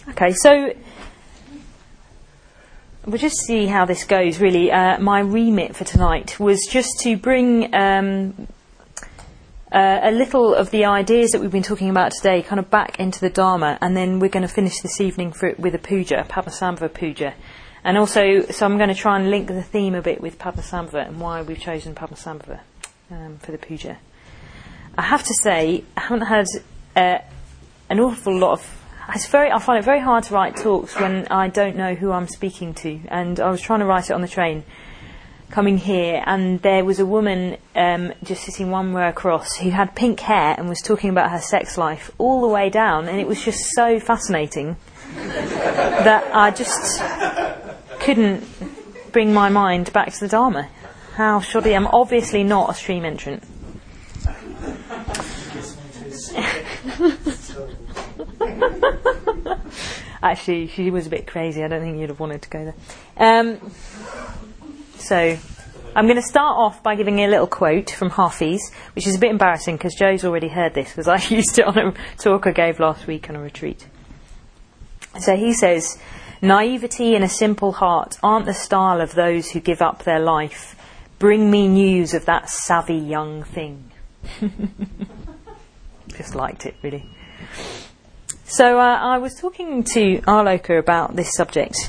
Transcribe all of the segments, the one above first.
Okay, so we'll just see how this goes, really. My remit for tonight was just to bring a little of the ideas that we've been talking about today kind of back into the Dharma, and then we're going to finish this evening with a puja, Padmasambhava puja. And also, so I'm going to try and link the theme a bit with Padmasambhava and why we've chosen Padmasambhava for the puja. I have to say, I haven't had an awful lot of... I find it very hard to write talks when I don't know who I'm speaking to. And I was trying to write it on the train coming here, and there was a woman just sitting one row across who had pink hair and was talking about her sex life all the way down, and it was just so fascinating that I just couldn't bring my mind back to the Dharma. How shoddy. I'm obviously not a stream entrant. Actually, she was a bit crazy. I don't think you'd have wanted to go there. So, I'm going to start off by giving a little quote from Hafiz, which is a bit embarrassing because Joe's already heard this, because I used it on a talk I gave last week on a retreat. So he says, "Naivety and a simple heart aren't the style of those who give up their life. Bring me news of that savvy young thing." Just liked it, really. So I was talking to Arloka about this subject,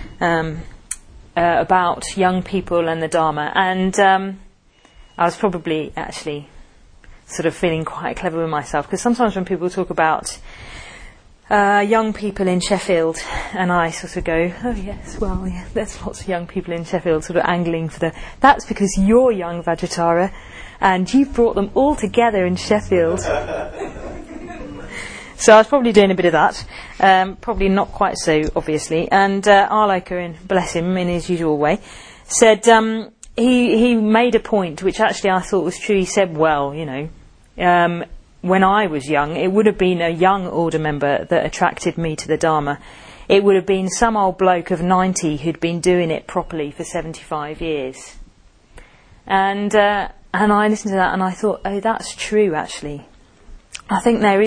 about young people and the Dharma, and I was probably actually sort of feeling quite clever with myself, because sometimes when people talk about young people in Sheffield, and I sort of go, oh yes, well, yeah, there's lots of young people in Sheffield, sort of angling for that's because you're young, Vajratara, and you've brought them all together in Sheffield. So I was probably doing a bit of that, probably not quite so obviously. And Arloka, bless him, in his usual way, said he made a point which actually I thought was true. He said, well, you know, when I was young, it would have been a young order member that attracted me to the Dharma. It would have been some old bloke of 90 who'd been doing it properly for 75 years. And I listened to that and I thought, oh, that's true, actually. I think there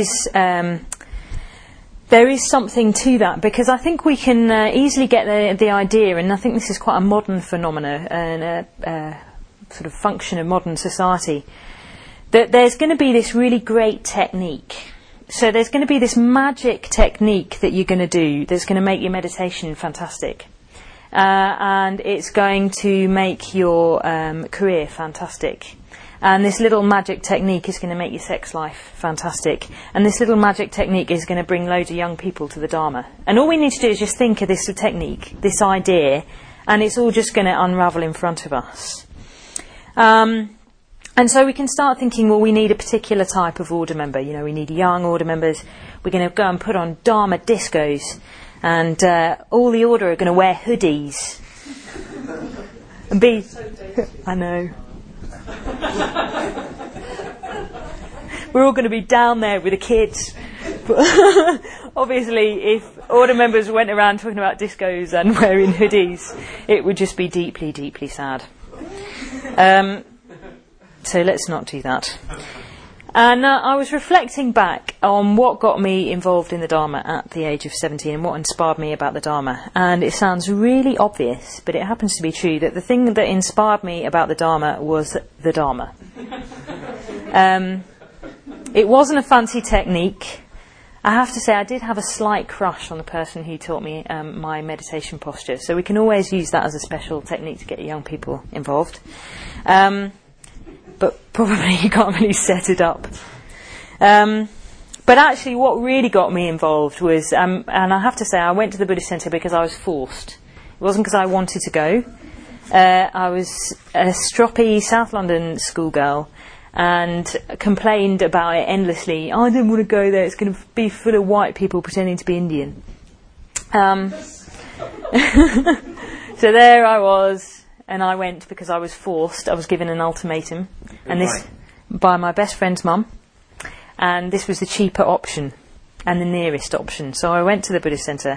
is something to that, because I think we can easily get the idea, and I think this is quite a modern phenomena and a sort of function of modern society, that there's going to be this really great technique. So there's going to be this magic technique that you're going to do that's going to make your meditation fantastic. And it's going to make your career fantastic. And this little magic technique is going to make your sex life fantastic. And this little magic technique is going to bring loads of young people to the Dharma. And all we need to do is just think of this technique, this idea, and it's all just going to unravel in front of us. And so we can start thinking, well, we need a particular type of order member. You know, we need young order members. We're going to go and put on Dharma discos. And all the order are going to wear hoodies. And be... So I know. We're all going to be down there with the kids. Obviously, if order members went around talking about discos and wearing hoodies, it would just be deeply, deeply sad. So let's not do that. And I was reflecting back on what got me involved in the Dharma at the age of 17 and what inspired me about the Dharma. And it sounds really obvious, but it happens to be true, that the thing that inspired me about the Dharma was the Dharma. It wasn't a fancy technique. I have to say I did have a slight crush on the person who taught me my meditation posture. So we can always use that as a special technique to get young people involved. But probably you can't really set it up. But actually what really got me involved was, and I have to say I went to the Buddhist Centre because I was forced. It wasn't because I wanted to go. I was a stroppy South London schoolgirl and complained about it endlessly. I didn't want to go there, it's going to be full of white people pretending to be Indian. So there I was. And I went because I was forced. I was given an ultimatum, and this by my best friend's mum. And this was the cheaper option and the nearest option. So I went to the Buddhist Centre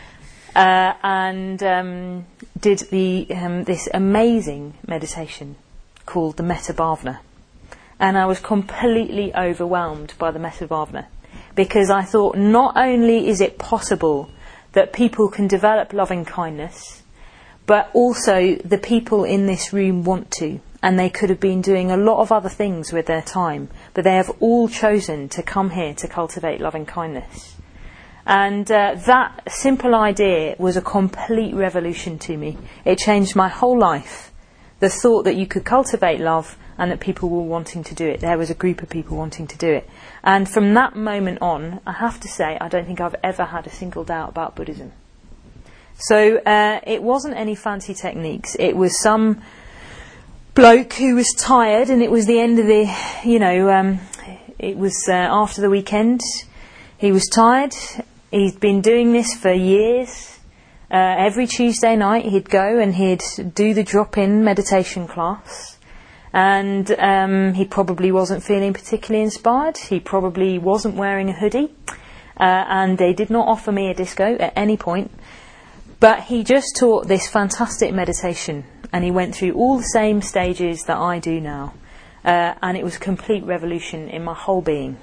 and did this amazing meditation called the Metta Bhavana. And I was completely overwhelmed by the Metta Bhavana. because I thought not only is it possible that people can develop loving kindness, but also the people in this room want to, and they could have been doing a lot of other things with their time, but they have all chosen to come here to cultivate loving kindness. And that simple idea was a complete revolution to me. It changed my whole life. The thought that you could cultivate love and that people were wanting to do it. There was a group of people wanting to do it. And from that moment on, I have to say, I don't think I've ever had a single doubt about Buddhism. So it wasn't any fancy techniques. It was some bloke who was tired, and it was the end of the, it was after the weekend. He was tired. He'd been doing this for years. Every Tuesday night he'd go and he'd do the drop-in meditation class. And he probably wasn't feeling particularly inspired. He probably wasn't wearing a hoodie. And they did not offer me a disco at any point. But he just taught this fantastic meditation. And he went through all the same stages that I do now. And it was a complete revolution in my whole being.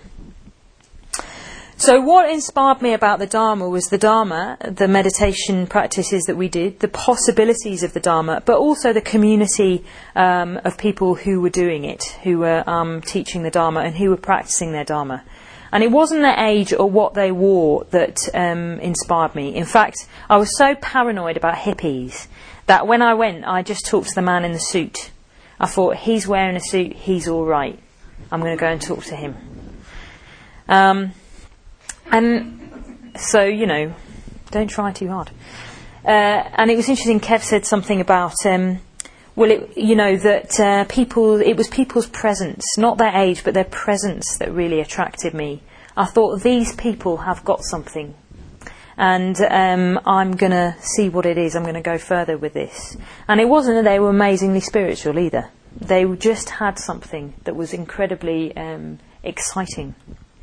So what inspired me about the Dharma was the Dharma, the meditation practices that we did, the possibilities of the Dharma, but also the community of people who were doing it, who were teaching the Dharma and who were practicing their Dharma. And it wasn't their age or what they wore that inspired me. In fact, I was so paranoid about hippies that when I went, I just talked to the man in the suit. I thought, he's wearing a suit, he's all right. I'm going to go and talk to him. And so, don't try too hard. And it was interesting, Kev said something about, it was people's presence, not their age, but their presence that really attracted me. I thought, these people have got something. And I'm going to see what it is. I'm going to go further with this. And it wasn't that they were amazingly spiritual either. They just had something that was incredibly exciting.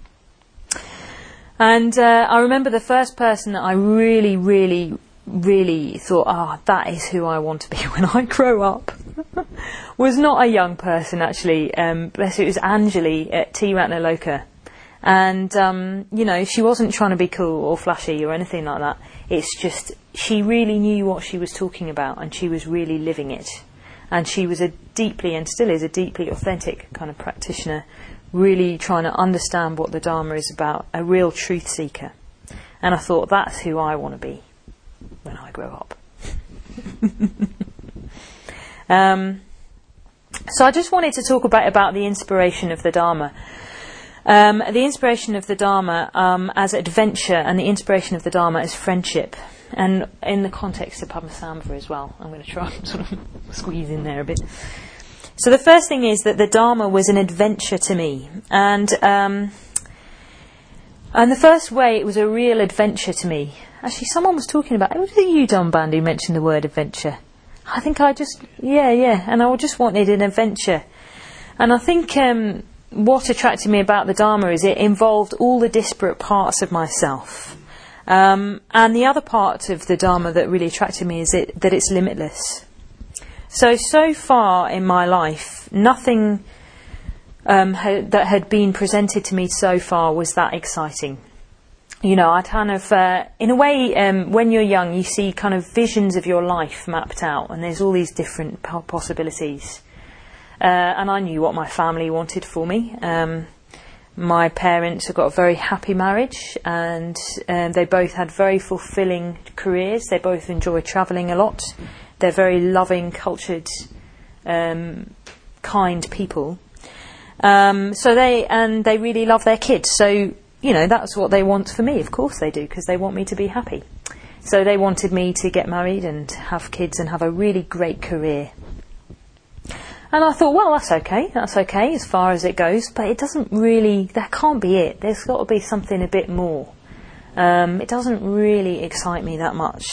And I remember the first person that I really, really, really thought, that is who I want to be when I grow up, was not a young person, actually. It was Anjali at T. Ratnaloka. And, she wasn't trying to be cool or flashy or anything like that. It's just, she really knew what she was talking about, and she was really living it. And she was a deeply, and still is, a deeply authentic kind of practitioner, really trying to understand what the Dharma is about, a real truth seeker. And I thought, that's who I want to be when I grow up. So I just wanted to talk about the inspiration of the Dharma. The inspiration of the Dharma as adventure, and the inspiration of the Dharma as friendship. And in the context of Padmasambhava as well. I'm going to try and sort of squeeze in there a bit. So the first thing is that the Dharma was an adventure to me. And the first way it was a real adventure to me. Actually, someone was talking about, was it you, Don Band, who mentioned the word adventure? I think and I just wanted an adventure. And I think what attracted me about the Dharma is it involved all the disparate parts of myself. And the other part of the Dharma that really attracted me is that it's limitless. So far in my life, nothing that had been presented to me so far was that exciting. I kind of, in a way, when you're young, you see kind of visions of your life mapped out, and there's all these different possibilities. And I knew what my family wanted for me. My parents have got a very happy marriage, and they both had very fulfilling careers. They both enjoy travelling a lot. They're very loving, cultured, kind people. So they really love their kids. So, that's what they want for me. Of course they do, because they want me to be happy. So they wanted me to get married and have kids and have a really great career. And I thought, well, that's okay as far as it goes, but it doesn't really, that can't be it. There's got to be something a bit more. It doesn't really excite me that much.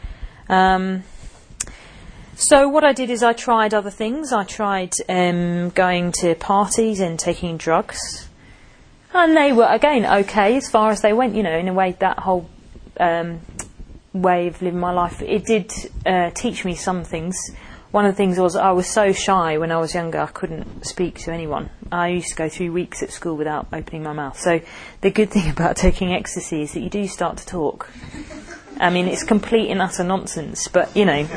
So what I did is I tried other things. I tried going to parties and taking drugs. And they were, again, okay as far as they went, in a way, that whole way of living my life. It did teach me some things. One of the things was I was so shy when I was younger, I couldn't speak to anyone. I used to go through weeks at school without opening my mouth. So the good thing about taking ecstasy is that you do start to talk. I mean, it's complete and utter nonsense, but, you know.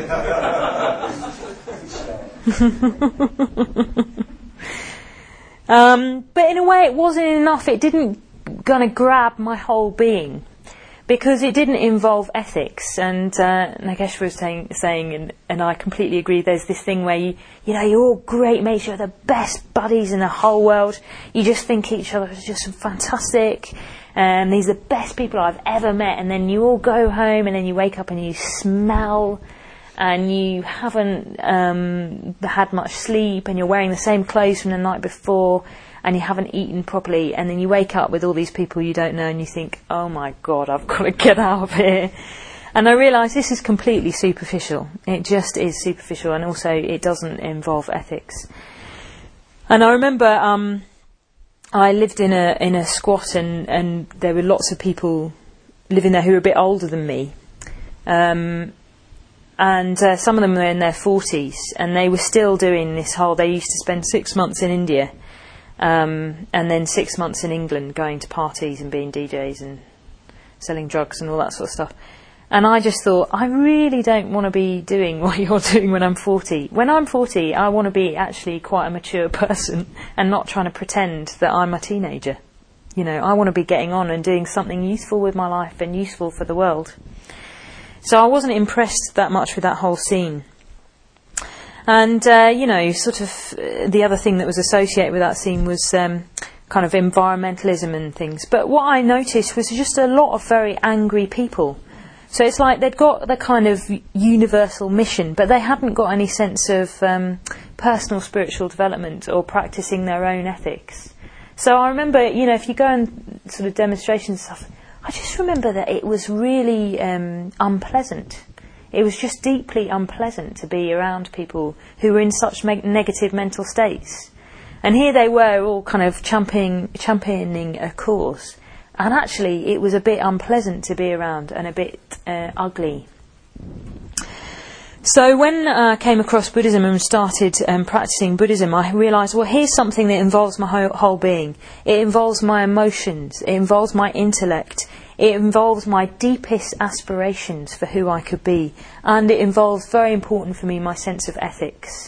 But in a way it wasn't enough. It didn't kind of grab my whole being, because it didn't involve ethics. And Nagesh was saying, and I completely agree, there's this thing where you're all great mates, you're the best buddies in the whole world, you just think each other is just fantastic, and these are the best people I've ever met, and then you all go home and then you wake up and you smell, and you haven't had much sleep, and you're wearing the same clothes from the night before, and you haven't eaten properly, and then you wake up with all these people you don't know, and you think, oh my God, I've got to get out of here. And I realise this is completely superficial. It just is superficial, and also it doesn't involve ethics. And I remember I lived in a squat, and there were lots of people living there who were a bit older than me. And some of them were in their 40s, and they were still doing this whole, they used to spend 6 months in India, and then 6 months in England going to parties and being DJs and selling drugs and all that sort of stuff. And I just thought, I really don't want to be doing what you're doing when I'm 40. When I'm 40, I want to be actually quite a mature person and not trying to pretend that I'm a teenager. You know, I want to be getting on and doing something useful with my life and useful for the world. So I wasn't impressed that much with that whole scene. And, sort of the other thing that was associated with that scene was kind of environmentalism and things. But what I noticed was just a lot of very angry people. So it's like they'd got the kind of universal mission, but they hadn't got any sense of personal spiritual development or practicing their own ethics. So I remember, if you go and sort of demonstrations and stuff, I just remember that it was really unpleasant. It was just deeply unpleasant to be around people who were in such negative mental states. And here they were all kind of championing a cause. And actually it was a bit unpleasant to be around and a bit ugly. So when I came across Buddhism and started practicing Buddhism, I realised, well, here's something that involves my whole being. It involves my emotions. It involves my intellect. It involves my deepest aspirations for who I could be. And it involves, very important for me, my sense of ethics.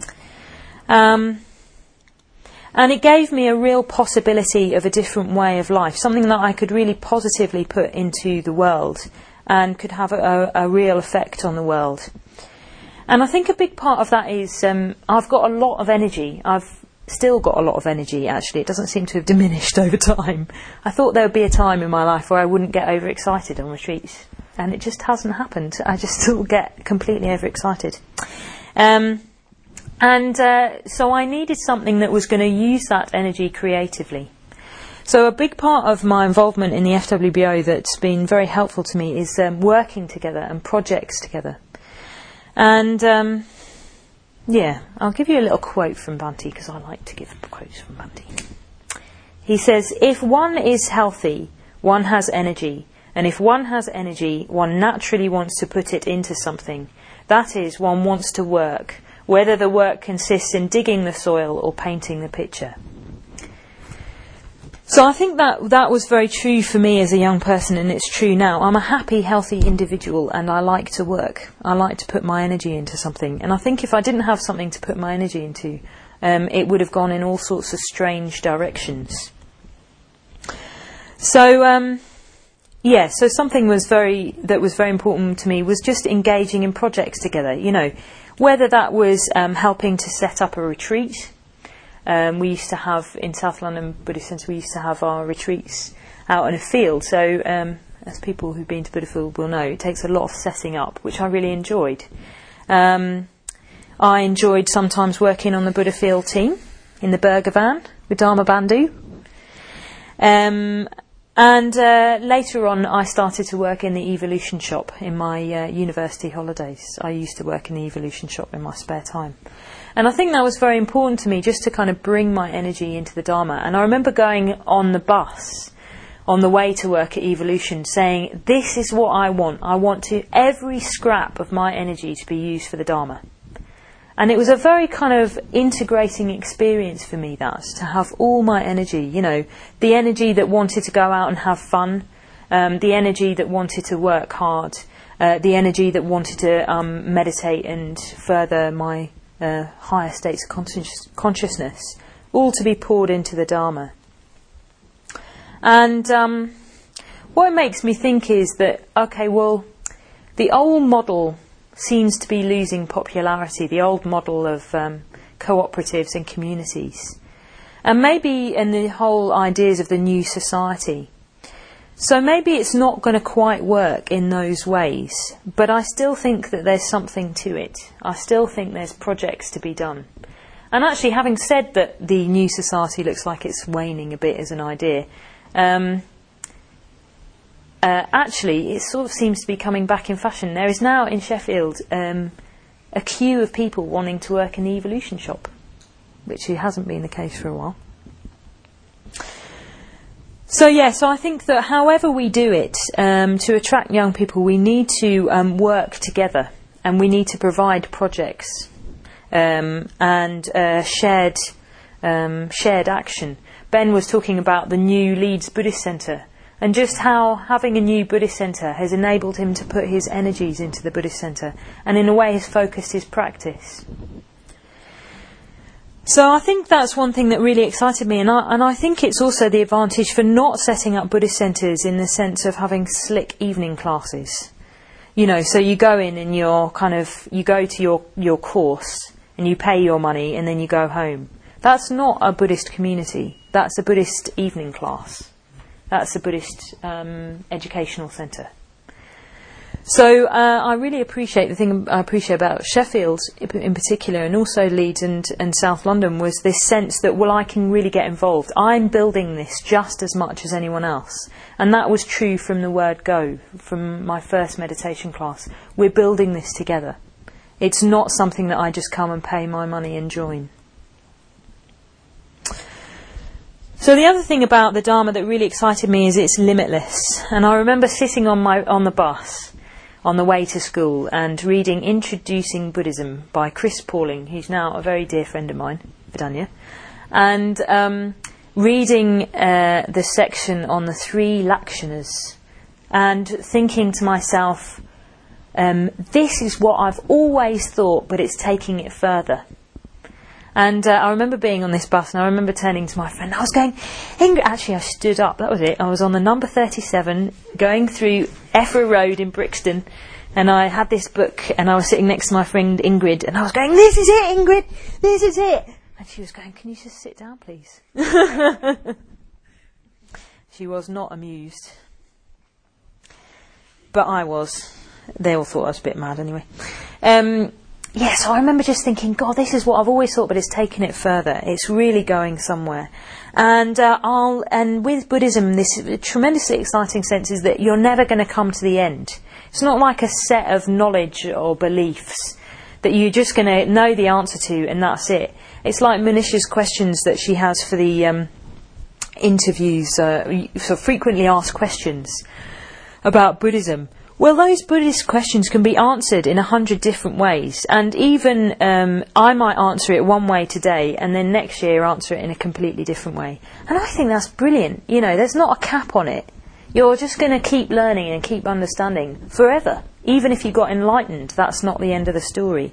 And it gave me a real possibility of a different way of life, something that I could really positively put into the world and could have a real effect on the world. And I think a big part of that is I've got a lot of energy. I've still got a lot of energy, actually. It doesn't seem to have diminished over time. I thought there would be a time in my life where I wouldn't get overexcited on retreats, and it just hasn't happened. I just still get completely overexcited. So I needed something that was going to use that energy creatively. So a big part of my involvement in the FWBO that's been very helpful to me is working together and projects together. And I'll give you a little quote from Bhante, because I like to give quotes from Bhante. He says, if one is healthy, one has energy. And if one has energy, one naturally wants to put it into something. That is, one wants to work, whether the work consists in digging the soil or painting the picture. So I think that was very true for me as a young person, and it's true now. I'm a happy, healthy individual, and I like to work. I like to put my energy into something. And I think if I didn't have something to put my energy into, it would have gone in all sorts of strange directions. So, so something that was very important to me was just engaging in projects together, whether that was helping to set up a retreat. We used to have, in South London Buddhist Centre, we used to have our retreats out in a field. So, as people who've been to Buddhafield will know, it takes a lot of setting up, which I really enjoyed. I enjoyed sometimes working on the Buddhafield team in the burger van with Dharma Bandhu. And later on, I started to work in the Evolution Shop in my university holidays. I used to work in the Evolution Shop in my spare time. And I think that was very important to me, just to kind of bring my energy into the Dharma. And I remember going on the bus on the way to work at Evolution saying, this is what I want. I want every scrap of my energy to be used for the Dharma. And it was a very kind of integrating experience for me, that, to have all my energy, you know, the energy that wanted to go out and have fun, the energy that wanted to work hard, the energy that wanted to meditate and further my higher states of consciousness, all to be poured into the Dharma. And what it makes me think is that, okay, well, the old model seems to be losing popularity, the old model of cooperatives and communities, and maybe in the whole ideas of the new society. So maybe it's not going to quite work in those ways, but I still think that there's something to it. I still think there's projects to be done. And actually, having said that the new society looks like it's waning a bit as an idea, actually, it sort of seems to be coming back in fashion. There is now in Sheffield a queue of people wanting to work in the evolution shop, which hasn't been the case for a while. So I think that however we do it, to attract young people, we need to work together, and we need to provide projects and shared action. Ben was talking about the new Leeds Buddhist Centre, and just how having a new Buddhist centre has enabled him to put his energies into the Buddhist centre, and in a way has focused his practice. So I think that's one thing that really excited me, and I think it's also the advantage for not setting up Buddhist centres in the sense of having slick evening classes. You know, so you go in and you go to your course and you pay your money and then you go home. That's not a Buddhist community. That's a Buddhist evening class. That's a Buddhist educational centre. So I really appreciate, the thing I appreciate about Sheffield in particular, and also Leeds and South London, was this sense that, well, I can really get involved. I'm building this just as much as anyone else. And that was true from the word go, from my first meditation class. We're building this together. It's not something that I just come and pay my money and join. So the other thing about the Dharma that really excited me is it's limitless. And I remember sitting on the bus on the way to school and reading Introducing Buddhism by Chris Pauling, who's now a very dear friend of mine, Vidanya, and reading the section on the 3 lakshanas and thinking to myself, this is what I've always thought, but it's taking it further. And I remember being on this bus, and I remember turning to my friend. I was going, Ingrid. Actually, I stood up. That was it. I was on the number 37, going through Effra Road in Brixton, and I had this book, and I was sitting next to my friend Ingrid, and I was going, "This is it, Ingrid. This is it." And she was going, "Can you just sit down, please?" She was not amused, but I was. They all thought I was a bit mad, anyway. So I remember just thinking, God, this is what I've always thought, but it's taken it further. It's really going somewhere. And with Buddhism, this tremendously exciting sense is that you're never going to come to the end. It's not like a set of knowledge or beliefs that you're just going to know the answer to, and that's it. It's like Manisha's questions that she has for the interviews, for frequently asked questions about Buddhism. Well, those Buddhist questions can be answered in 100 different ways, and even I might answer it one way today, and then next year answer it in a completely different way. And I think that's brilliant. You know, there's not a cap on it. You're just going to keep learning and keep understanding forever. Even if you got enlightened, that's not the end of the story.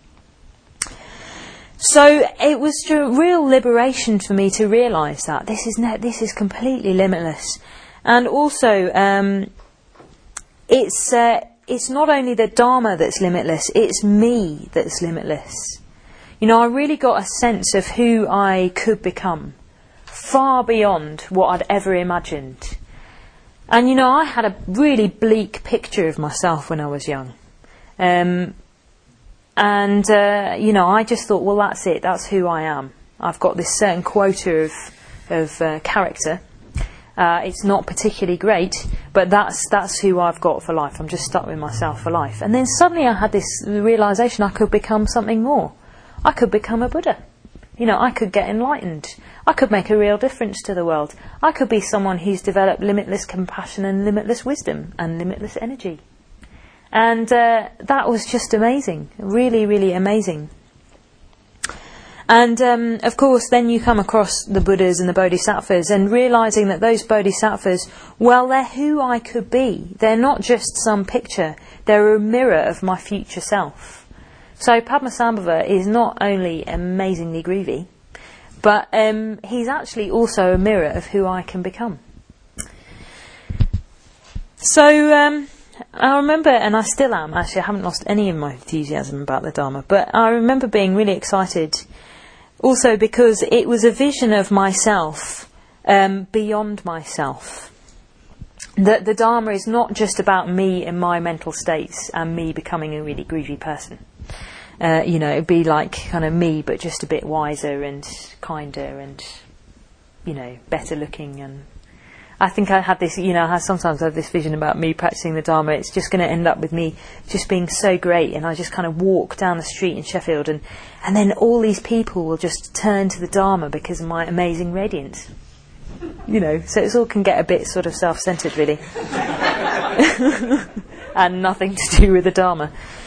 So it was a real liberation for me to realise that this is completely limitless, and also. It's not only the Dharma that's limitless, it's me that's limitless. You know, I really got a sense of who I could become, far beyond what I'd ever imagined. And, you know, I had a really bleak picture of myself when I was young. You know, I just thought, well, that's it, that's who I am. I've got this certain quota of character. It's not particularly great, but that's who I've got for life. I'm just stuck with myself for life. And then suddenly I had this realisation I could become something more. I could become a Buddha. You know, I could get enlightened. I could make a real difference to the world. I could be someone who's developed limitless compassion and limitless wisdom and limitless energy. And that was just amazing. Really, really amazing. And of course, then you come across the Buddhas and the Bodhisattvas, and realising that those Bodhisattvas, well, they're who I could be. They're not just some picture. They're a mirror of my future self. So Padmasambhava is not only amazingly groovy, but he's actually also a mirror of who I can become. So I remember, and I still am, actually I haven't lost any of my enthusiasm about the Dharma, but I remember being really excited also because it was a vision of myself beyond myself. That the Dharma is not just about me and my mental states and me becoming a really groovy person. It'd be like kind of me, but just a bit wiser and kinder and, better looking. And I think I had this, sometimes I have this vision about me practicing the Dharma. It's just going to end up with me just being so great, and I just kind of walk down the street in Sheffield, and then all these people will just turn to the Dharma because of my amazing radiance. So it all can get a bit sort of self-centered, really. And nothing to do with the Dharma.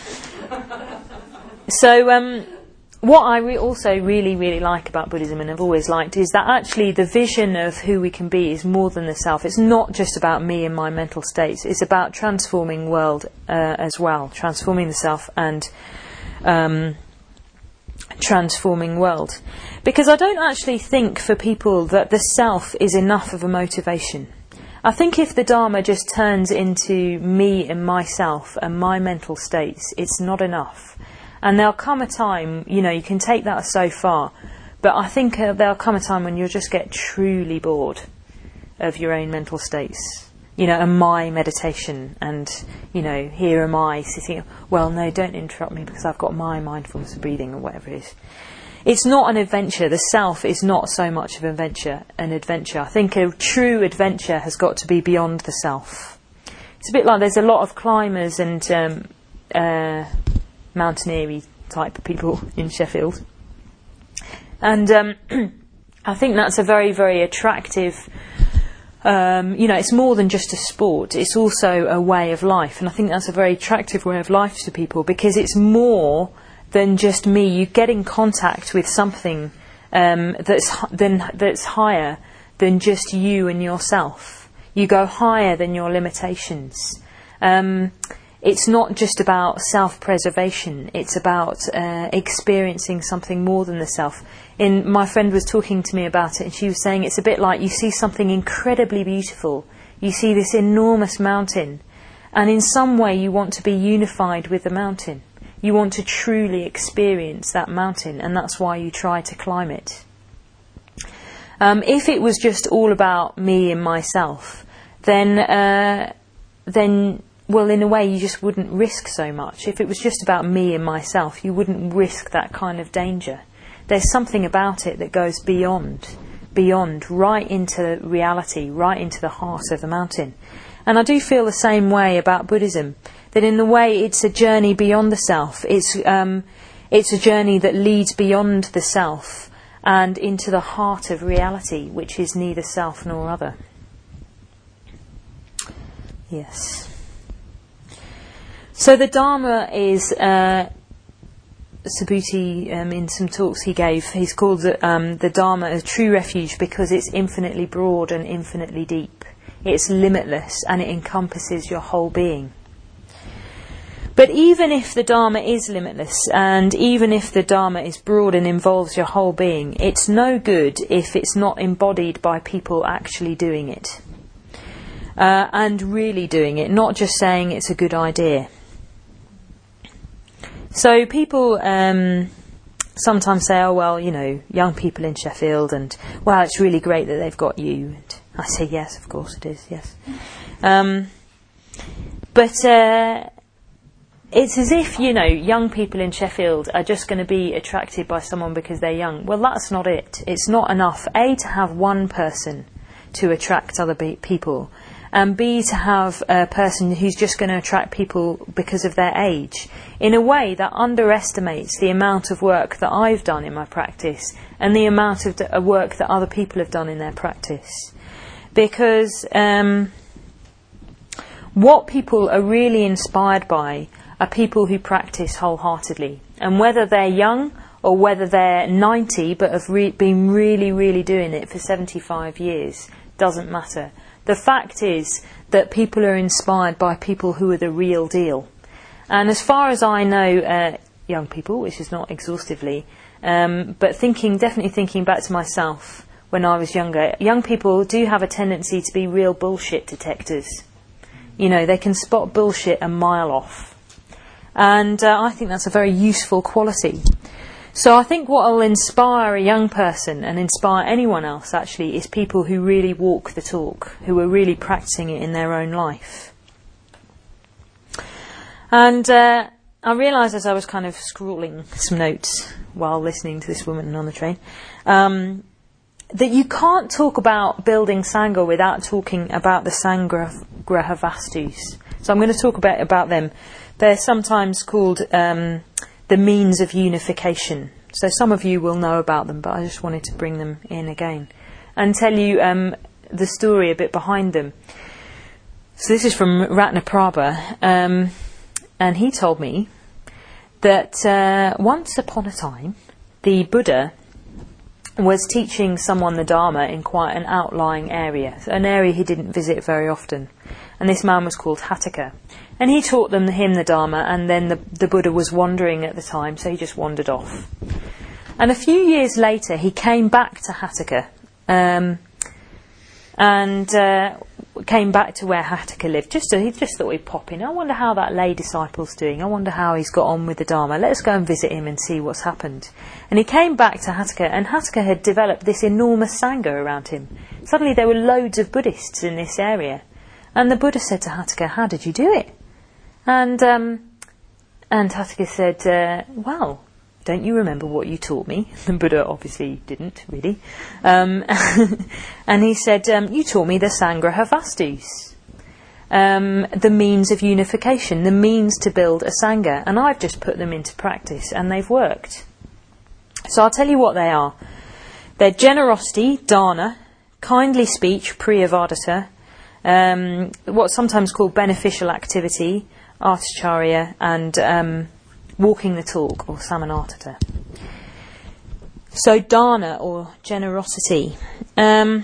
So what I also really, really like about Buddhism, and have always liked, is that actually the vision of who we can be is more than the self. It's not just about me and my mental states. It's about transforming world as well, transforming the self and transforming world. Because I don't actually think for people that the self is enough of a motivation. I think if the Dharma just turns into me and myself and my mental states, it's not enough. And there'll come a time, you can take that so far, but I think there'll come a time when you'll just get truly bored of your own mental states, and my meditation, and, here am I sitting, well, no, don't interrupt me because I've got my mindfulness of breathing or whatever it is. It's not an adventure. The self is not so much of an adventure. I think a true adventure has got to be beyond the self. It's a bit like there's a lot of climbers and mountaineering type people in Sheffield, and I think that's a very, very attractive. It's more than just a sport. It's also a way of life, and I think that's a very attractive way of life to people because it's more than just me. You get in contact with something that's higher than just you and yourself. You go higher than your limitations. It's not just about self-preservation. It's about experiencing something more than the self. My friend was talking to me about it, and she was saying it's a bit like you see something incredibly beautiful. You see this enormous mountain, and in some way you want to be unified with the mountain. You want to truly experience that mountain, and that's why you try to climb it. If it was just all about me and myself, then well, in a way, you just wouldn't risk so much. If it was just about me and myself, you wouldn't risk that kind of danger. There's something about it that goes beyond, right into reality, right into the heart of the mountain. And I do feel the same way about Buddhism, that in the way it's a journey beyond the self. It's a journey that leads beyond the self and into the heart of reality, which is neither self nor other. Yes. So the Dharma is, Subhuti, in some talks he gave, he's called the Dharma a true refuge because it's infinitely broad and infinitely deep. It's limitless and it encompasses your whole being. But even if the Dharma is limitless, and even if the Dharma is broad and involves your whole being, it's no good if it's not embodied by people actually doing it. And really doing it, not just saying it's a good idea. So people sometimes say, oh, well, young people in Sheffield, and, well, it's really great that they've got you. And I say, yes, of course it is, yes. But it's as if, young people in Sheffield are just going to be attracted by someone because they're young. Well, that's not it. It's not enough, A, to have one person to attract other people, and B, to have a person who's just going to attract people because of their age, in a way that underestimates the amount of work that I've done in my practice and the amount of work that other people have done in their practice. Because what people are really inspired by are people who practice wholeheartedly. And whether they're young or whether they're 90 but have been really, really doing it for 75 years, doesn't matter. The fact is that people are inspired by people who are the real deal. And as far as I know, young people, which is not exhaustively, but definitely thinking back to myself when I was younger, young people do have a tendency to be real bullshit detectors. You know, they can spot bullshit a mile off. And I think that's a very useful quality. So I think what will inspire a young person and inspire anyone else actually is people who really walk the talk, who are really practicing it in their own life. And I realised as I was kind of scrawling some notes while listening to this woman on the train, that you can't talk about building Sangha without talking about the Sanggraha Vastus. So I'm going to talk about them. They're sometimes called the means of unification. So some of you will know about them, but I just wanted to bring them in again and tell you the story a bit behind them. So this is from Ratnaprabha, and he told me that once upon a time the Buddha was teaching someone the Dharma in quite an outlying area, an area he didn't visit very often. And this man was called Hataka. And he taught him the Dharma, and then the Buddha was wandering at the time, so he just wandered off. And a few years later, he came back to Hataka, and came back to where Hataka lived. He just thought he'd pop in. I wonder how that lay disciple's doing. I wonder how he's got on with the Dharma. Let's go and visit him and see what's happened. And he came back to Hataka, and Hataka had developed this enormous Sangha around him. Suddenly there were loads of Buddhists in this area. And the Buddha said to Hataka, "How did you do it?" And Hataka said, "Well, don't you remember what you taught me?" The Buddha obviously didn't, really. And he said, "You taught me the Sanggraha Vastus, the means of unification, the means to build a Sangha, and I've just put them into practice, and they've worked." So I'll tell you what they are. They're generosity, dana, kindly speech, priyavadata, what's sometimes called beneficial activity, artacharya, and walking the talk, or samanatata. So dana, or generosity. I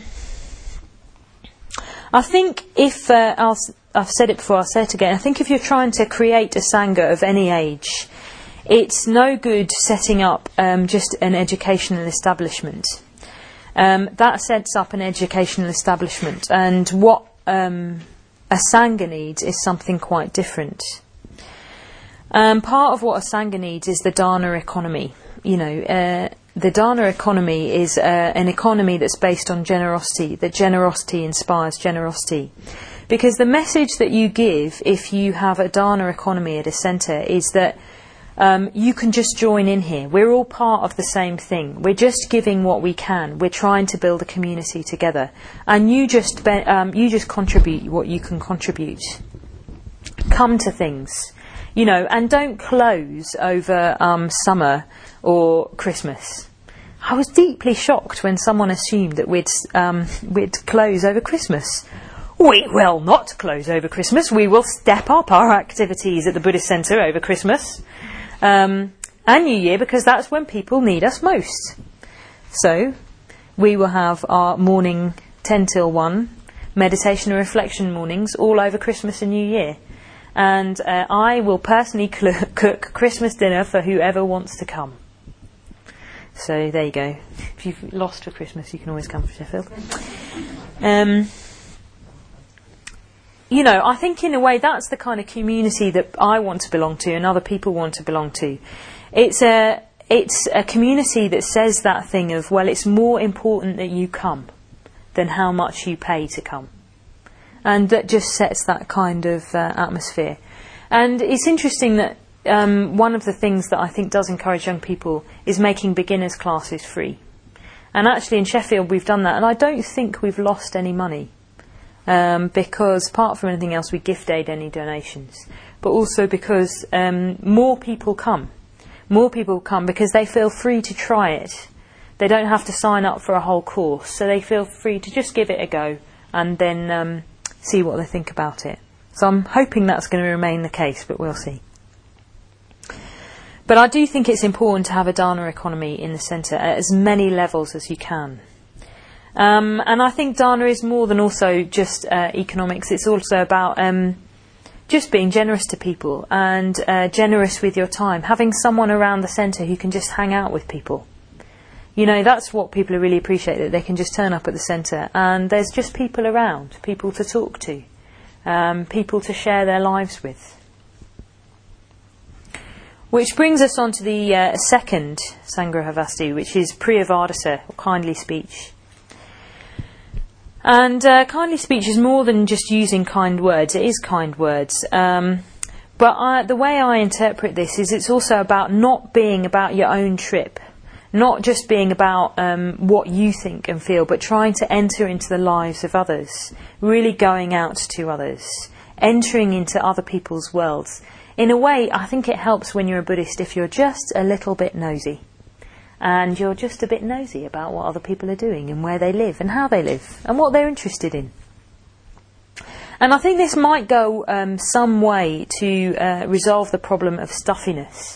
think if, I've said it before, I'll say it again, I think if you're trying to create a Sangha of any age, it's no good setting up just an educational establishment. That sets up an educational establishment, and what a Sangha needs is something quite different. Part of what a Sangha needs is the Dana economy. You know, the Dana economy is an economy that's based on generosity, that generosity inspires generosity. Because the message that you give if you have a Dana economy at a centre is that you can just join in here. We're all part of the same thing. We're just giving what we can. We're trying to build a community together. And you just contribute what you can contribute. Come to things. You know, and don't close over summer or Christmas. I was deeply shocked when someone assumed that we'd close over Christmas. We will not close over Christmas. We will step up our activities at the Buddhist Centre over Christmas and New Year, because that's when people need us most. So we will have our morning 10 till 1 meditation and reflection mornings all over Christmas and New Year. And I will personally cook Christmas dinner for whoever wants to come. So there you go. If you've lost for Christmas, you can always come to Sheffield. You know, I think in a way that's the kind of community that I want to belong to and other people want to belong to. It's a community that says that thing of, well, it's more important that you come than how much you pay to come. And that just sets that kind of atmosphere. And it's interesting that one of the things that I think does encourage young people is making beginners classes free. And actually in Sheffield we've done that, and I don't think we've lost any money. Because apart from anything else, we gift aid any donations. But also because more people come. More people come because they feel free to try it. They don't have to sign up for a whole course. So they feel free to just give it a go and then see what they think about it. So I'm hoping that's going to remain the case, but we'll see. But I do think it's important to have a Dana economy in the centre at as many levels as you can. And I think Dana is more than also just economics. It's also about just being generous to people and generous with your time. Having someone around the centre who can just hang out with people. You know, that's what people really appreciate, that they can just turn up at the centre and there's just people around, people to talk to, people to share their lives with. Which brings us on to the second Sangraha Vastu, which is Priyavadasa, or kindly speech. And kindly speech is more than just using kind words. It is kind words. But the way I interpret this is it's also about not being about your own trip. Not just being about what you think and feel, but trying to enter into the lives of others. Really going out to others. Entering into other people's worlds. In a way, I think it helps when you're a Buddhist if you're just a little bit nosy. And you're just a bit nosy about what other people are doing and where they live and how they live and what they're interested in. And I think this might go some way to resolve the problem of stuffiness.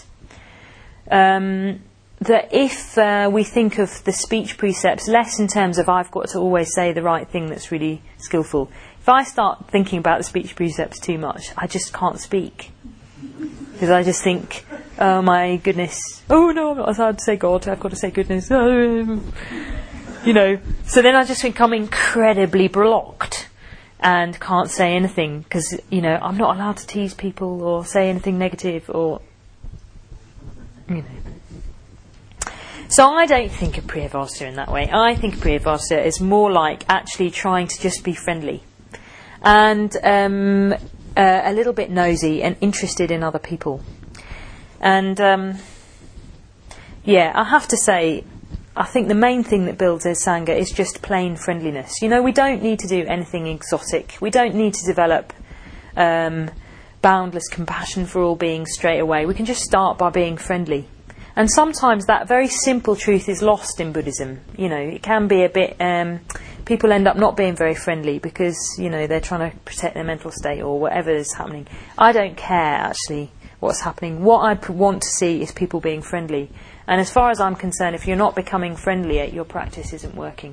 That if we think of the speech precepts less in terms of I've got to always say the right thing that's really skillful. If I start thinking about the speech precepts too much, I just can't speak. Because I just think, oh my goodness, oh no, I'm not allowed to say God, I've got to say goodness. You know, so then I just become incredibly blocked and can't say anything because, you know, I'm not allowed to tease people or say anything negative or, you know. So I don't think of Priyavadasa in that way. I think of Priyavadasa is more like actually trying to just be friendly and a little bit nosy and interested in other people. And yeah, I have to say, I think the main thing that builds a Sangha is just plain friendliness. You know, we don't need to do anything exotic. We don't need to develop boundless compassion for all beings straight away. We can just start by being friendly. And sometimes that very simple truth is lost in Buddhism. You know, it can be a bit... people end up not being very friendly because, you know, they're trying to protect their mental state or whatever is happening. I don't care, actually, what's happening. What I want to see is people being friendly. And as far as I'm concerned, if you're not becoming friendlier, your practice isn't working.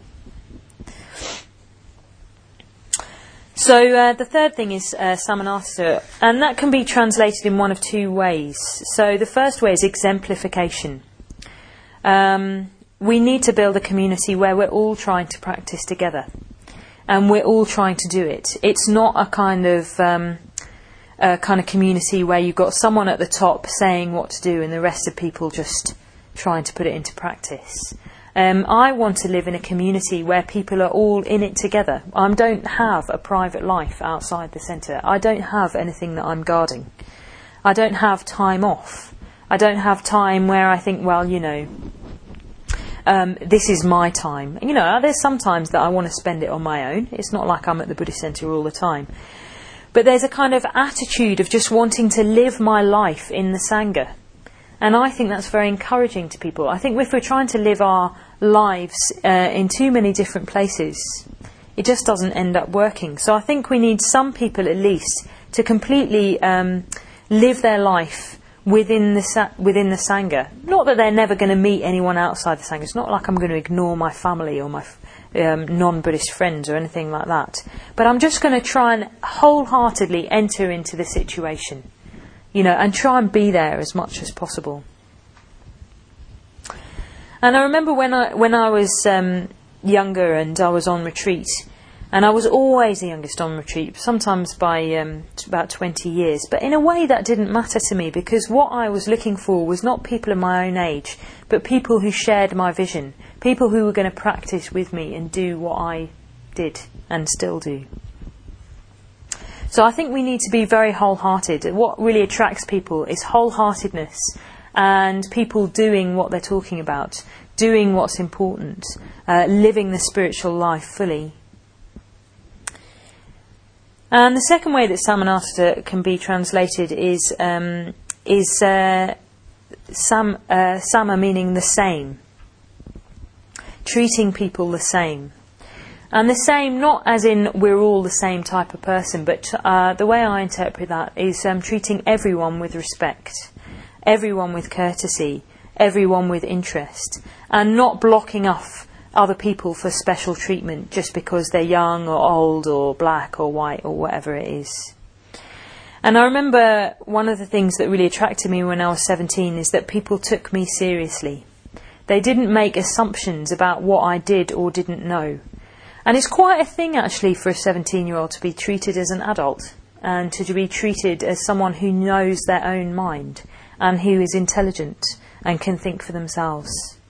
So the third thing is samanassa, and that can be translated in one of two ways. So the first way is exemplification. We need to build a community where we're all trying to practice together. And we're all trying to do it. It's not a kind of community where you've got someone at the top saying what to do and the rest of people just trying to put it into practice. I want to live in a community where people are all in it together. I don't have a private life outside the centre. I don't have anything that I'm guarding. I don't have time off. I don't have time where I think, well, you know, this is my time. You know, there's sometimes that I want to spend it on my own. It's not like I'm at the Buddhist centre all the time. But there's a kind of attitude of just wanting to live my life in the Sangha. And I think that's very encouraging to people. I think if we're trying to live our lives in too many different places, it just doesn't end up working. So I think we need some people at least to completely live their life within the Sangha. Not that they're never going to meet anyone outside the Sangha. It's not like I'm going to ignore my family or my non-Buddhist friends or anything like that. But I'm just going to try and wholeheartedly enter into the situation. You know, and try and be there as much as possible. And I remember when I was younger and I was on retreat, and I was always the youngest on retreat, sometimes by about 20 years. But in a way that didn't matter to me, because what I was looking for was not people of my own age, but people who shared my vision, people who were going to practice with me and do what I did and still do. So I think we need to be very wholehearted. What really attracts people is wholeheartedness and people doing what they're talking about, doing what's important, living the spiritual life fully. And the second way that samanassa can be translated is sama meaning the same, treating people the same. And the same, not as in we're all the same type of person, but the way I interpret that is treating everyone with respect. everyone with courtesy, everyone with interest, and not blocking off other people for special treatment just because they're young or old or black or white or whatever it is. And I remember one of the things that really attracted me when I was 17 is that people took me seriously. They didn't make assumptions about what I did or didn't know. And it's quite a thing actually for a 17-year-old to be treated as an adult and to be treated as someone who knows their own mind and who is intelligent and can think for themselves.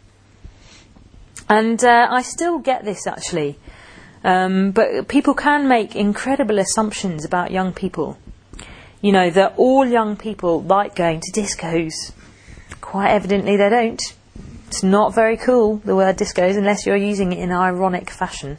And I still get this actually, but people can make incredible assumptions about young people. You know, that all young people like going to discos. Quite evidently they don't. It's not very cool, the word discos, unless you're using it in an ironic fashion.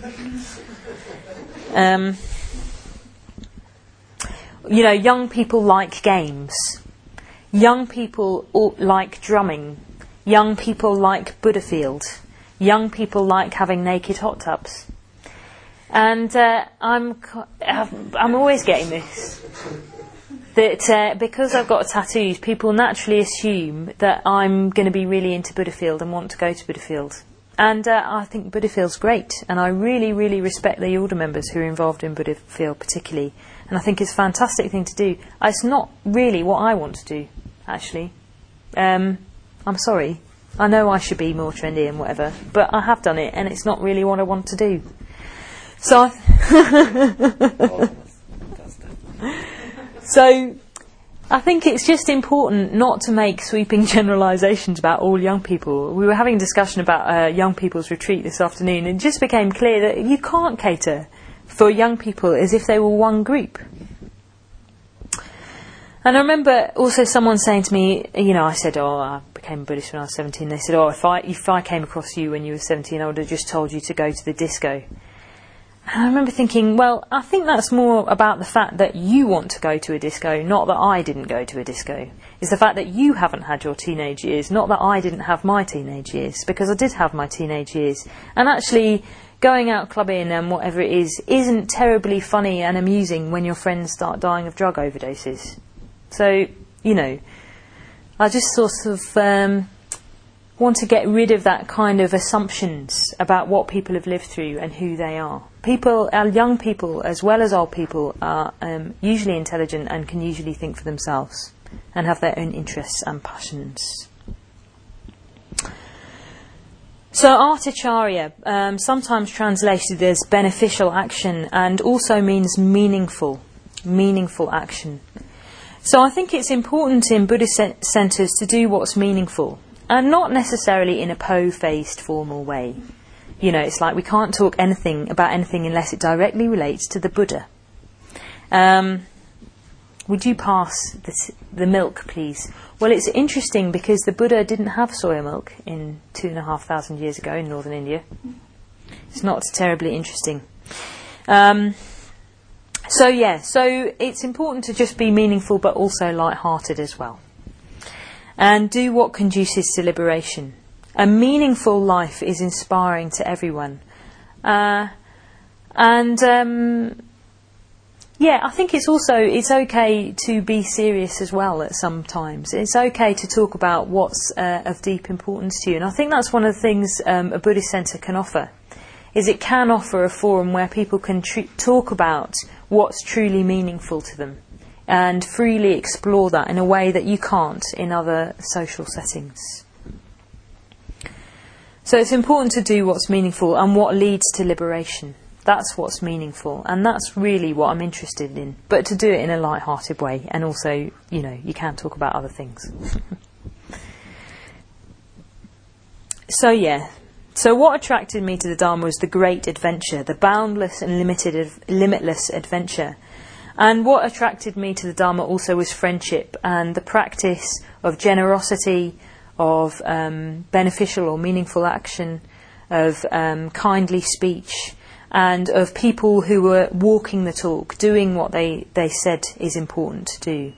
You know, young people like games. Young people like drumming. Young people like Buddhafield. Young people like having naked hot tubs. And I'm always getting this. That because I've got tattoos, people naturally assume that I'm going to be really into Buddhafield and want to go to Buddhafield. And I think Buddhafield's great, and I really, really respect the order members who are involved in Buddhafield particularly. And I think it's a fantastic thing to do. It's not really what I want to do, actually. I'm sorry. I know I should be more trendy and whatever, but I have done it, and it's not really what I want to do. So I think it's just important not to make sweeping generalisations about all young people. We were having a discussion about young people's retreat this afternoon, and it just became clear that you can't cater for young people as if they were one group. And I remember also someone saying to me, you know, I said, I became Buddhist when I was 17. They said, if I came across you when you were 17, I would have just told you to go to the disco. And I remember thinking, well, I think that's more about the fact that you want to go to a disco, not that I didn't go to a disco. It's the fact that you haven't had your teenage years, not that I didn't have my teenage years, because I did have my teenage years. And actually, going out clubbing and whatever it is, isn't terribly funny and amusing when your friends start dying of drug overdoses. So, you know, I just sort of want to get rid of that kind of assumptions about what people have lived through and who they are. Young people, as well as old people, are usually intelligent and can usually think for themselves and have their own interests and passions. So Artacharya, sometimes translated as beneficial action, and also means meaningful action. So I think it's important in Buddhist centres to do what's meaningful, and not necessarily in a po-faced formal way. You know, it's like we can't talk about anything unless it directly relates to the Buddha. Would you pass the milk, please? Well, it's interesting because the Buddha didn't have soya milk in 2,500 years ago in northern India. It's not terribly interesting. So it's important to just be meaningful but also light-hearted as well. And do what conduces to liberation. A meaningful life is inspiring to everyone. I think it's okay to be serious as well at some times. It's okay to talk about what's of deep importance to you. And I think that's one of the things a Buddhist centre can offer, is it can offer a forum where people can talk about what's truly meaningful to them and freely explore that in a way that you can't in other social settings. So it's important to do what's meaningful and what leads to liberation. That's what's meaningful, and that's really what I'm interested in. But to do it in a light-hearted way, and also, you know, you can talk about other things. So what attracted me to the Dharma was the great adventure, the boundless and limitless adventure. And what attracted me to the Dharma also was friendship and the practice of generosity, of beneficial or meaningful action, of kindly speech, and of people who were walking the talk, doing what they said is important to do.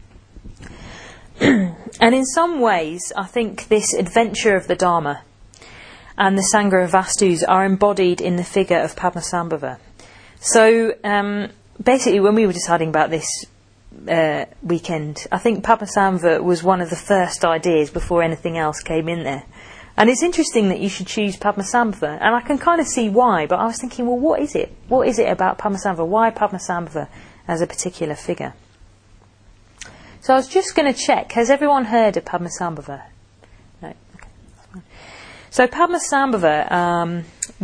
And in some ways, I think this adventure of the Dharma and the Sangha of Vastus are embodied in the figure of Padmasambhava. So basically, when we were deciding about this weekend. I think Padmasambhava was one of the first ideas before anything else came in there. And it's interesting that you should choose Padmasambhava, and I can kind of see why, but I was thinking, well, what is it? What is it about Padmasambhava? Why Padmasambhava as a particular figure? So I was just going to check, has everyone heard of Padmasambhava? No? Okay. So Padmasambhava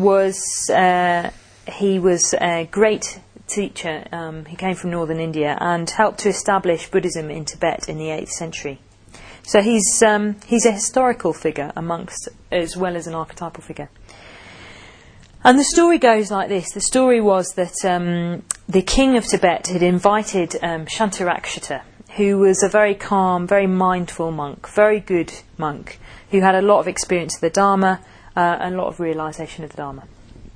he was a great teacher. He came from northern India and helped to establish Buddhism in Tibet in the 8th century. So he's a historical figure amongst, as well as an archetypal figure. And the story goes like this. The story was that the king of Tibet had invited Shantarakshita, who was a very calm, very mindful monk, very good monk, who had a lot of experience of the Dharma and a lot of realisation of the Dharma.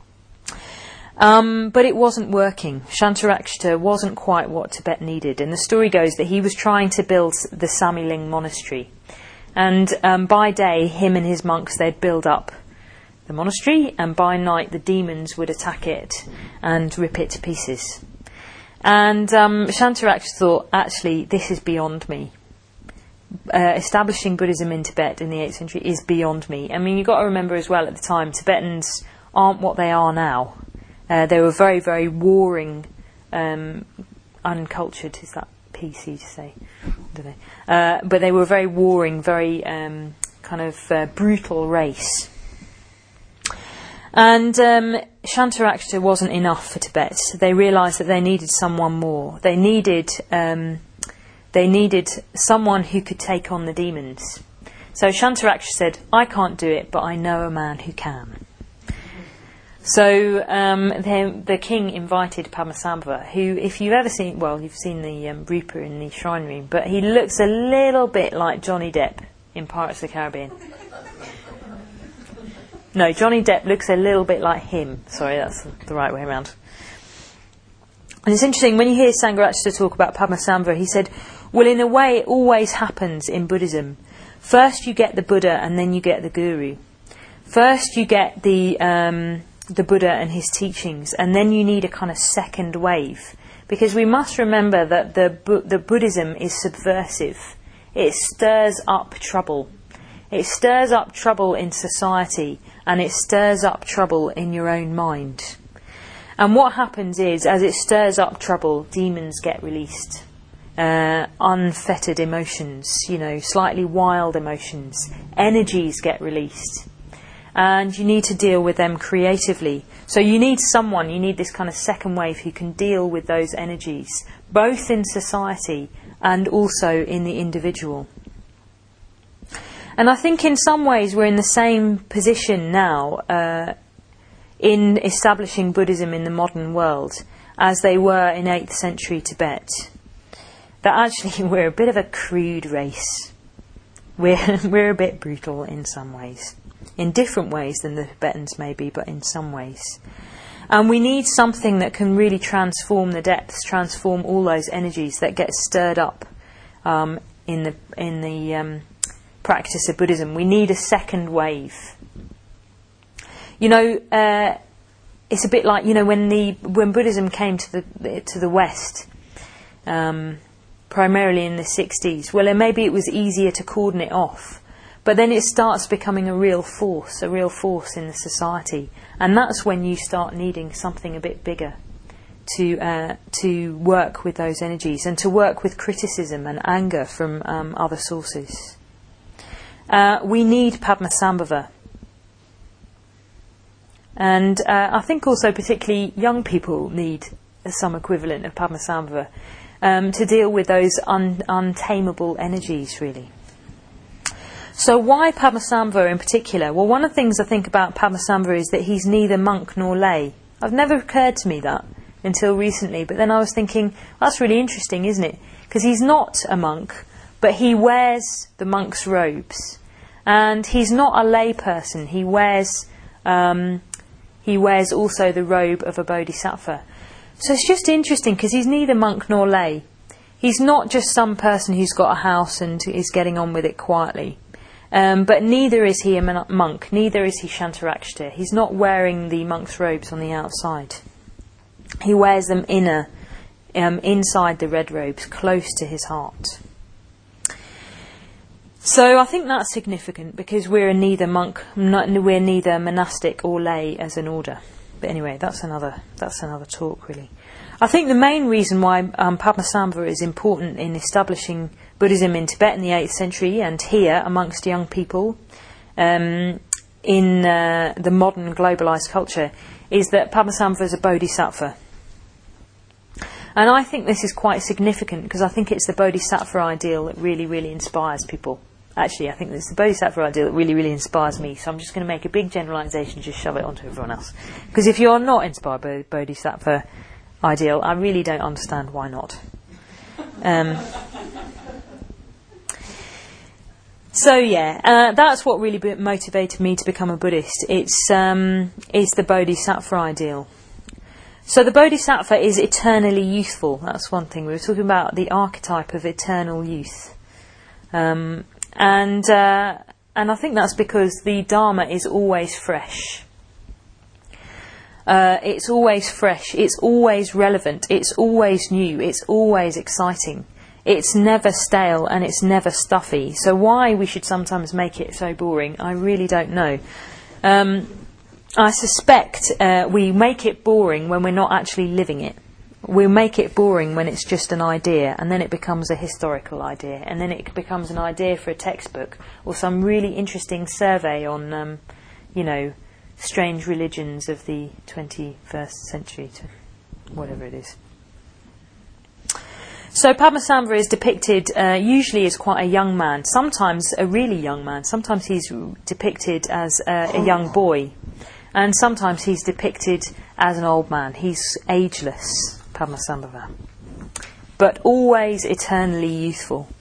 But it wasn't working. Shantarakshita wasn't quite what Tibet needed. And the story goes that he was trying to build the Samiling monastery. And by day, him and his monks, they'd build up the monastery, and by night the demons would attack it and rip it to pieces. And Shantarakshita thought, actually, this is beyond me. Establishing Buddhism in Tibet in the 8th century is beyond me. I mean, you've got to remember as well, at the time, Tibetans aren't what they are now. They were very, very warring, uncultured, is that PC to say? I don't know. But they were a very warring, very brutal race. And Shantarakshita wasn't enough for Tibet. They realised that they needed someone more. They needed someone who could take on the demons. So Shantarakshita said, I can't do it, but I know a man who can. So the king invited Padmasambhava, who, if you've ever seen, well, you've seen the Reaper in the Shrine Room, but he looks a little bit like Johnny Depp in Pirates of the Caribbean. No, Johnny Depp looks a little bit like him. Sorry, that's the right way around. And it's interesting, when you hear Sangharakshita talk about Padmasambhava, he said, well, in a way, it always happens in Buddhism. First you get the Buddha, and then you get the Guru. First you get the Buddha and his teachings, and then you need a kind of second wave, because we must remember that the Buddhism is subversive. It stirs up trouble. It stirs up trouble in society, and it stirs up trouble in your own mind. And what happens is, as it stirs up trouble, demons get released. Unfettered emotions, slightly wild emotions, energies get released. And you need to deal with them creatively. So you need this kind of second wave who can deal with those energies, both in society and also in the individual. And I think in some ways we're in the same position now in establishing Buddhism in the modern world as they were in 8th century Tibet. That actually we're a bit of a crude race. We're a bit brutal in some ways. In different ways than the Tibetans maybe, but in some ways. And we need something that can really transform the depths, transform all those energies that get stirred up in the practice of Buddhism. We need a second wave. It's a bit like when Buddhism came to the West, primarily in the 60s. Well, maybe it was easier to cordon it off. But then it starts becoming a real force in the society. And that's when you start needing something a bit bigger to work with those energies and to work with criticism and anger from other sources. We need Padmasambhava. And I think also particularly young people need some equivalent of Padmasambhava to deal with those untamable energies, really. So why Padmasambhava in particular? Well, one of the things I think about Padmasambhava is that he's neither monk nor lay. I've never occurred to me that until recently, but then I was thinking, that's really interesting, isn't it? Because he's not a monk, but he wears the monk's robes. And he's not a lay person. He wears also the robe of a bodhisattva. So it's just interesting because he's neither monk nor lay. He's not just some person who's got a house and is getting on with it quietly. But neither is he a monk, neither is he Shantarakshita. He's not wearing the monk's robes on the outside. He wears them inner inside the red robes, close to his heart. So I think that's significant, because we're neither monastic or lay as an order. But anyway, that's another talk, really. I think the main reason why Padmasambhava is important in establishing Buddhism in Tibet in the 8th century and here amongst young people in the modern globalised culture is that Padmasambhava is a bodhisattva. And I think this is quite significant, because I think it's the bodhisattva ideal that really, really inspires people. Actually, I think it's the bodhisattva ideal that really, really inspires me. So I'm just going to make a big generalisation and just shove it onto everyone else. Because if you're not inspired by the bodhisattva ideal, I really don't understand why not. That's what really motivated me to become a Buddhist. It's the bodhisattva ideal. So the bodhisattva is eternally youthful. That's one thing. We were talking about the archetype of eternal youth. And I think that's because the Dharma is always fresh. It's always fresh. It's always relevant. It's always new. It's always exciting. It's never stale and it's never stuffy. So why we should sometimes make it so boring, I really don't know. I suspect we make it boring when we're not actually living it. We make it boring when it's just an idea, and then it becomes a historical idea, and then it becomes an idea for a textbook or some really interesting survey on, strange religions of the 21st century, to whatever it is. So Padmasambhava is depicted usually as quite a young man, sometimes a really young man. Sometimes he's depicted as a young boy, and sometimes he's depicted as an old man. He's ageless, Padmasambhava, but always eternally youthful.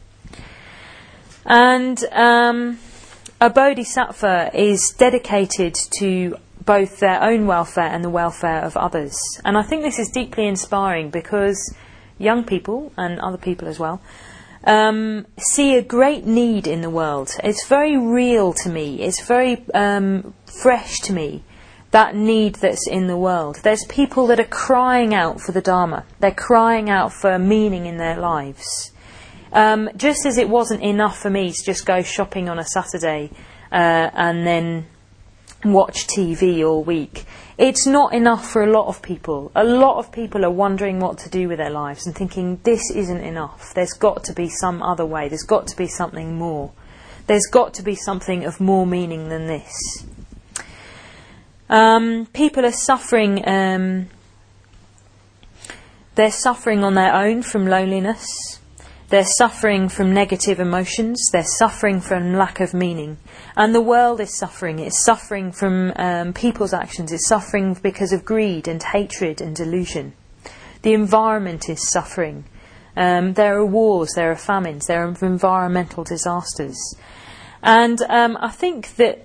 And a bodhisattva is dedicated to both their own welfare and the welfare of others. And I think this is deeply inspiring, because young people, and other people as well, see a great need in the world. It's very real to me. It's very fresh to me, that need that's in the world. There's people that are crying out for the Dharma. They're crying out for meaning in their lives. Just as it wasn't enough for me to just go shopping on a Saturday and then watch TV all week. It's not enough for a lot of people. A lot of people are wondering what to do with their lives and thinking, this isn't enough. There's got to be some other way. There's got to be something more. There's got to be something of more meaning than this. People are suffering. They're suffering on their own from loneliness. They're suffering from negative emotions. They're suffering from lack of meaning. And the world is suffering. It's suffering from people's actions. It's suffering because of greed and hatred and delusion. The environment is suffering. There are wars, there are famines, there are environmental disasters. And I think that,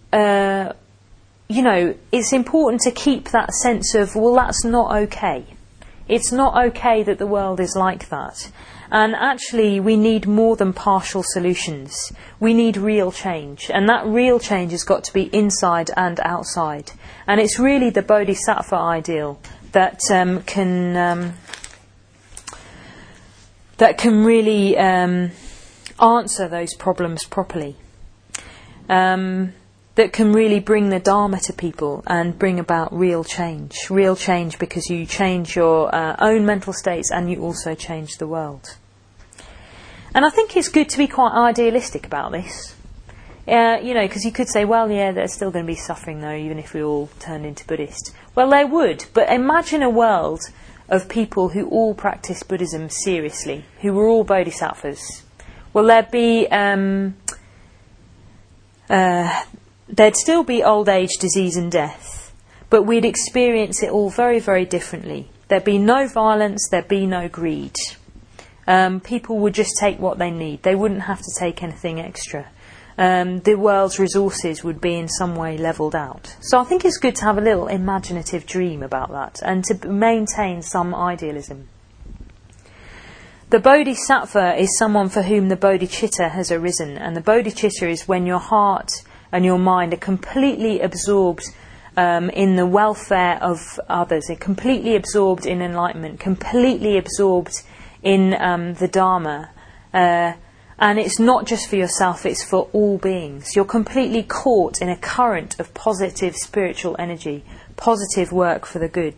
it's important to keep that sense of, well, that's not okay. It's not okay that the world is like that. And actually, we need more than partial solutions. We need real change. And that real change has got to be inside and outside. And it's really the bodhisattva ideal that can really answer those problems properly. That can really bring the Dharma to people and bring about real change. Real change because you change your own mental states and you also change the world. And I think it's good to be quite idealistic about this. Because you could say, well, yeah, there's still going to be suffering though, even if we all turned into Buddhists. Well, there would, but imagine a world of people who all practice Buddhism seriously, who were all bodhisattvas. Well, there'd still be old age, disease and death, but we'd experience it all very, very differently. There'd be no violence, there'd be no greed. People would just take what they need. They wouldn't have to take anything extra. The world's resources would be in some way levelled out. So I think it's good to have a little imaginative dream about that and to maintain some idealism. The bodhisattva is someone for whom the bodhicitta has arisen, and the bodhicitta is when your heart and your mind are completely absorbed in the welfare of others, completely absorbed in enlightenment, completely absorbed in the Dharma. And it's not just for yourself, it's for all beings. You're completely caught in a current of positive spiritual energy, positive work for the good.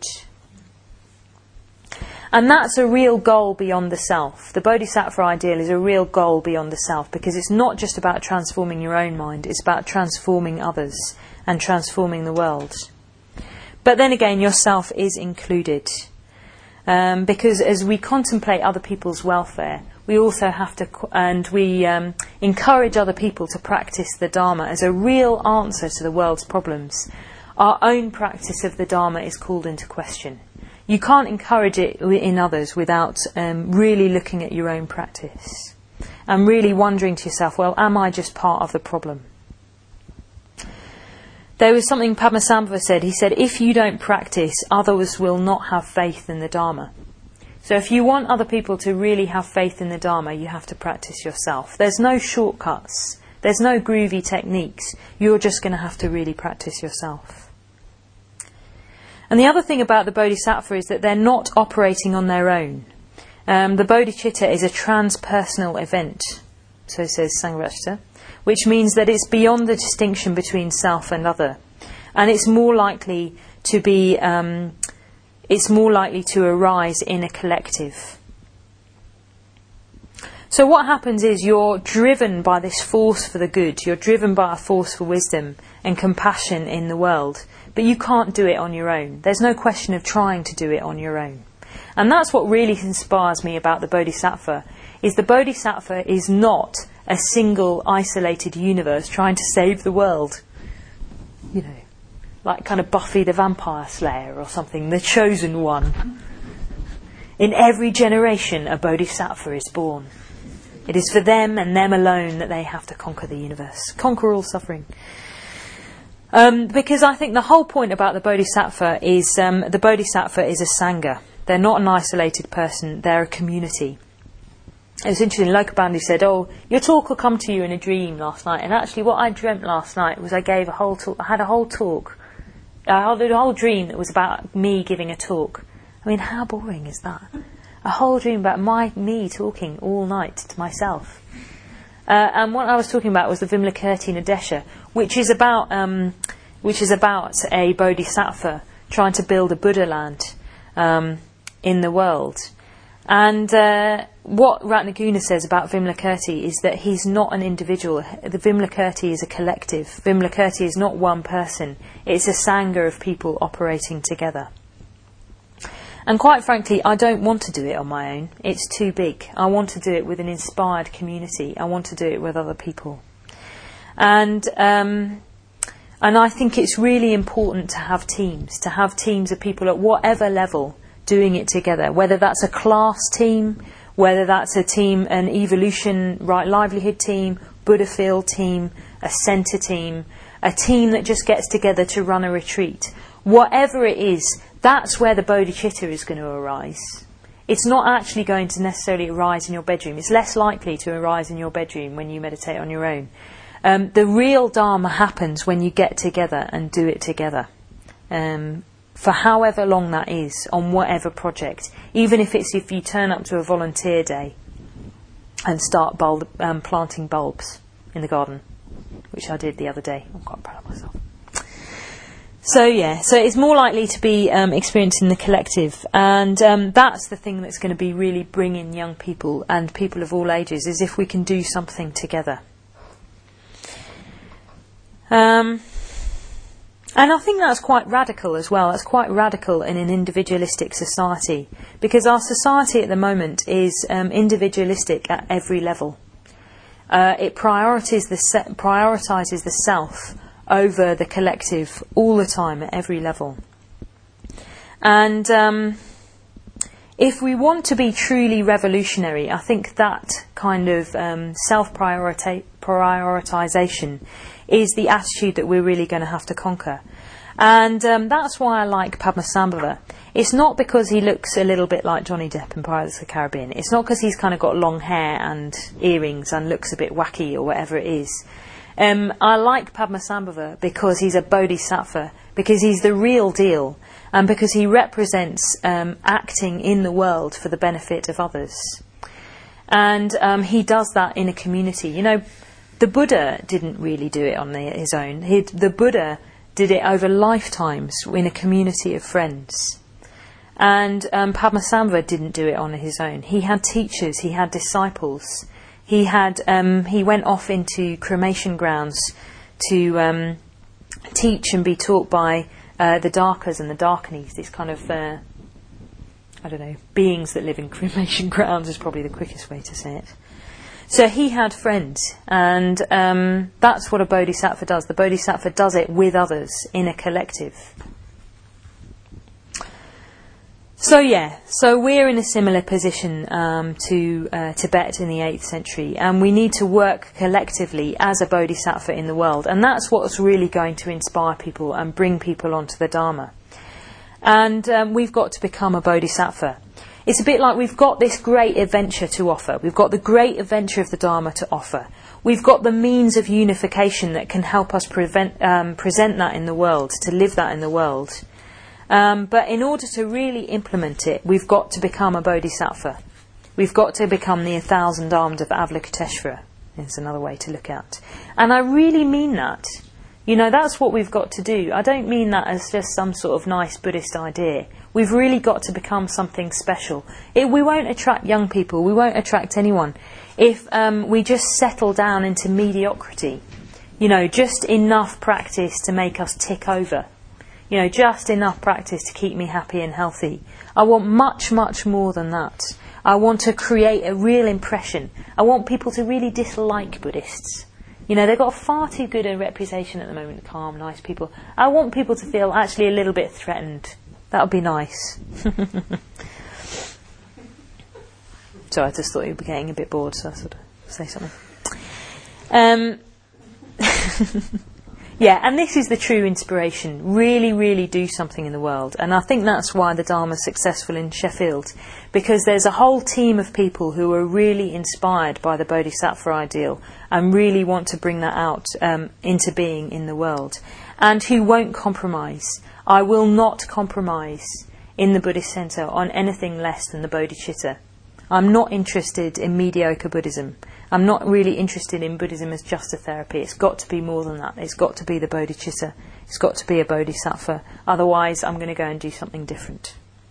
And that's a real goal beyond the self. The Bodhisattva ideal is a real goal beyond the self, because it's not just about transforming your own mind, it's about transforming others and transforming the world. But then again, yourself is included. Because as we contemplate other people's welfare, we also have to, and we encourage other people to practice the Dharma as a real answer to the world's problems. Our own practice of the Dharma is called into question. You can't encourage it in others without really looking at your own practice and really wondering to yourself, well, am I just part of the problem? There was something Padmasambhava said. He said, if you don't practice, others will not have faith in the Dharma. So if you want other people to really have faith in the Dharma, you have to practice yourself. There's no shortcuts. There's no groovy techniques. You're just going to have to really practice yourself. And the other thing about the Bodhisattva is that they're not operating on their own. The Bodhicitta is a transpersonal event, so says Sangharakshita, which means that it's beyond the distinction between self and other. And it's more likely to be... it's more likely to arise in a collective. So what happens is you're driven by this force for the good, you're driven by a force for wisdom and compassion in the world, but you can't do it on your own. There's no question of trying to do it on your own. And that's what really inspires me about the Bodhisattva, is the Bodhisattva is not a single isolated universe trying to save the world. You know, like kind of Buffy the Vampire Slayer or something, the chosen one. In every generation, a Bodhisattva is born. It is for them and them alone that they have to conquer the universe, conquer all suffering. Because I think the whole point about the Bodhisattva is a Sangha. They're not an isolated person, they're a community. It was interesting, Lokabandhu said, oh, your talk will come to you in a dream last night. And actually what I dreamt last night was I had a whole talk. I had a whole dream that was about me giving a talk. I mean, how boring is that? A whole dream about me talking all night to myself. And what I was talking about was the Vimalakirti Nadesha, which is about a bodhisattva trying to build a Buddha land in the world. And what Ratnaguna says about Vimalakirti is that he's not an individual. The Vimalakirti is a collective. Vimalakirti is not one person. It's a sangha of people operating together. And quite frankly, I don't want to do it on my own. It's too big. I want to do it with an inspired community. I want to do it with other people. And I think it's really important to have teams of people at whatever level doing it together, whether that's a class team, whether that's a team, an evolution, right livelihood team, Buddha field team, a centre team, a team that just gets together to run a retreat. Whatever it is, that's where the bodhicitta is going to arise. It's not actually going to necessarily arise in your bedroom. It's less likely to arise in your bedroom when you meditate on your own. The real Dharma happens when you get together and do it together. For however long that is, on whatever project. Even if you turn up to a volunteer day and start planting bulbs in the garden, which I did the other day. I'm quite proud of myself. So it's more likely to be experienced in the collective, and that's the thing that's going to be really bringing young people and people of all ages, is if we can do something together. And I think that's quite radical as well. That's quite radical in an individualistic society, because our society at the moment is individualistic at every level. It prioritises the self over the collective all the time at every level. And if we want to be truly revolutionary, I think that kind of self-prioritisation is the attitude that we're really going to have to conquer. And that's why I like Padmasambhava. It's not because he looks a little bit like Johnny Depp in Pirates of the Caribbean. It's not because he's kind of got long hair and earrings and looks a bit wacky or whatever it is. I like Padmasambhava because he's a bodhisattva because he's the real deal, and because he represents acting in the world for the benefit of others. And he does that in a community. You know, the Buddha didn't really do it on his own. The Buddha did it over lifetimes in a community of friends. And Padmasambhava didn't do it on his own. He had teachers, he had disciples. He went off into cremation grounds to teach and be taught by the Darkas and the Darkinis, these kind of, beings that live in cremation grounds is probably the quickest way to say it. So he had friends, and that's what a bodhisattva does. The bodhisattva does it with others in a collective. So we're in a similar position to Tibet in the 8th century, and we need to work collectively as a bodhisattva in the world, and that's what's really going to inspire people and bring people onto the Dharma. And we've got to become a bodhisattva. It's a bit like we've got this great adventure to offer. We've got the great adventure of the Dharma to offer. We've got the means of unification that can help us present that in the world, to live that in the world. But in order to really implement it, we've got to become a bodhisattva. We've got to become the 1,000 armed of Avalokiteshvara, is another way to look at. And I really mean that. You know, that's what we've got to do. I don't mean that as just some sort of nice Buddhist idea. We've really got to become something special. We won't attract young people, we won't attract anyone if we just settle down into mediocrity. You know, just enough practice to make us tick over. You know, just enough practice to keep me happy and healthy. I want much, much more than that. I want to create a real impression. I want people to really dislike Buddhists. You know, they've got far too good a reputation at the moment, calm, nice people. I want people to feel actually a little bit threatened. That would be nice. So I just thought you were getting a bit bored, so I sort of say something. Yeah, and this is the true inspiration. Really, really do something in the world. And I think that's why the Dharma's successful in Sheffield. Because there's a whole team of people who are really inspired by the Bodhisattva ideal and really want to bring that out into being in the world. And who won't compromise. I will not compromise in the Buddhist Centre on anything less than the Bodhicitta. I'm not interested in mediocre Buddhism. I'm not really interested in Buddhism as just a therapy. It's got to be more than that. It's got to be the Bodhicitta. It's got to be a Bodhisattva. Otherwise, I'm going to go and do something different.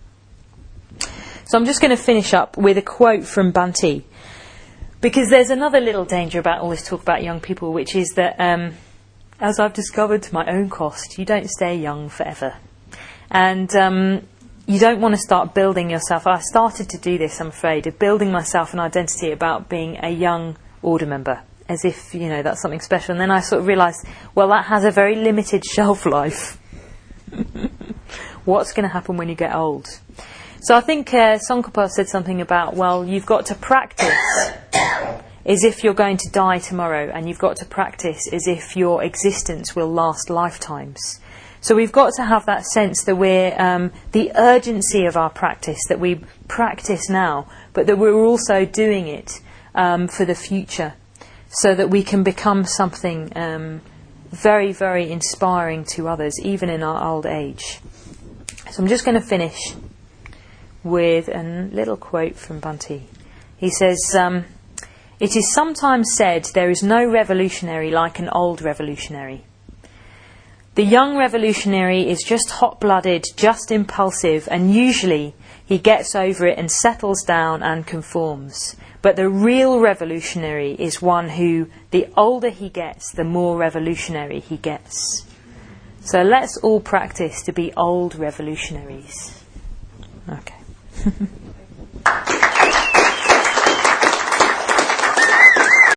So I'm just going to finish up with a quote from Bhante. Because there's another little danger about all this talk about young people, which is that, as I've discovered to my own cost, you don't stay young forever. And you don't want to start building yourself. I started to do this, I'm afraid, of building myself an identity about being a young order member, as if, you know, that's something special. And then I sort of realised, well, that has a very limited shelf life. What's going to happen when you get old? So I think Tsongkhapa said something about, well, you've got to practice as if you're going to die tomorrow, and you've got to practice as if your existence will last lifetimes. So we've got to have that sense that we're the urgency of our practice, that we practice now, but that we're also doing it for the future, so that we can become something very, very inspiring to others, even in our old age. So I'm just going to finish with a little quote from Bhante. He says, "It is sometimes said there is no revolutionary like an old revolutionary. The young revolutionary is just hot-blooded, just impulsive, and usually he gets over it and settles down and conforms. But the real revolutionary is one who, the older he gets, the more revolutionary he gets." So let's all practice to be old revolutionaries. Okay.